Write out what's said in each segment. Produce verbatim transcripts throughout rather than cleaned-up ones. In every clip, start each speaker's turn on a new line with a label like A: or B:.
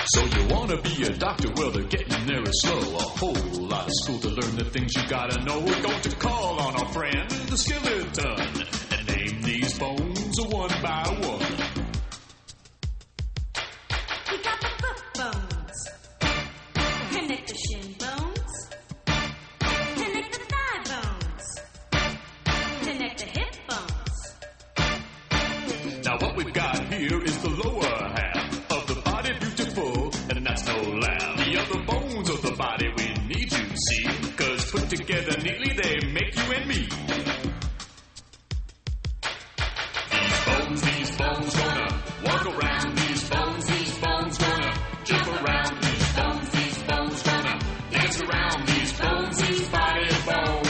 A: So you wanna be a doctor? Well, they're getting there is slow. A whole lot of school to learn the things you gotta know. We're going to call on our friend, the skeleton, and name these bones one by one.
B: We got the foot bones. Connect the shin bones. Connect the thigh bones. Connect the hip bones.
A: Now what we've got here is the lower half of the body, beautiful, and that's no laugh. The other bones of the body we need to see, cause put together neatly they make you and me. These bones, these bones gonna walk around. These bones, these bones gonna jump around. These bones, these bones gonna dance around. These bones, these body bones.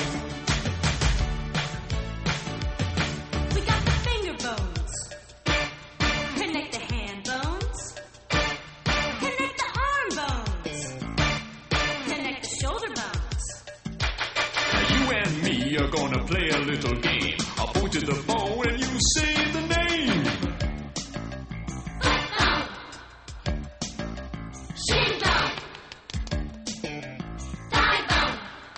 B: We got the finger bones. Connect the hand bones. Connect the arm bones. Connect the shoulder bones.
A: Now you and me are gonna play a little game. I'll point to the bone and you say the name.
B: Foot bone. Shin bone. Thigh bone.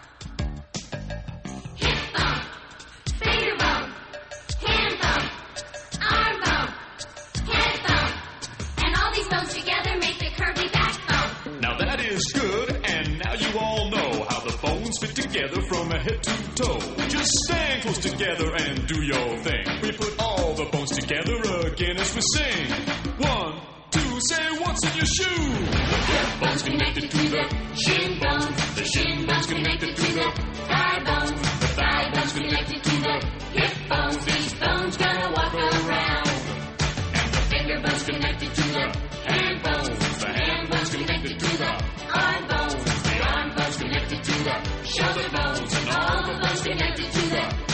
B: Hip bone. Finger bone. Hand bone. Arm bone. Head bone. And all these bones together make the curvy backbone.
A: Now that is good, and now you all know how the bones fit together from head to toe. Just stand close together and do your thing. We put all the bones together again as we sing. One, two, say what's in your shoe?
B: The hip bone's connected to the shin bone. The shin bone's connected to the thigh bone. The thigh bone's connected to the hip bones. These bones gonna walk around. And the finger bone's connected to the hand bones. The hand bone's connected to the arm bones. The arm bone's connected to the shoulder bones. And all the bones connected to the